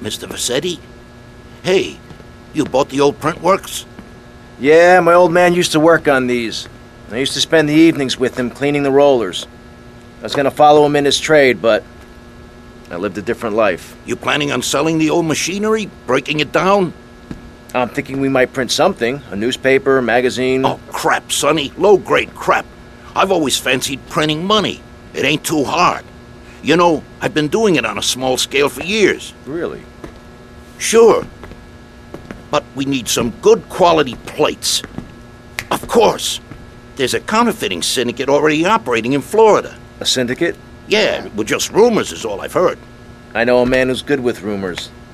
Mr. Vassetti? Hey, you bought the old print works? Yeah, my old man used to work on these. I used to spend the evenings with him cleaning the rollers. I was gonna follow him in his trade, but I lived a different life. You planning on selling the old machinery? Breaking it down? I'm thinking we might print something. A newspaper, a magazine. Oh, crap, Sonny. Low-grade crap. I've always fancied printing money. It ain't too hard. You know, I've been doing it on a small scale for years. Really? Sure. But we need some good quality plates. Of course. There's a counterfeiting syndicate already operating in Florida. A syndicate? Yeah, well, just rumors is all I've heard. I know a man who's good with rumors.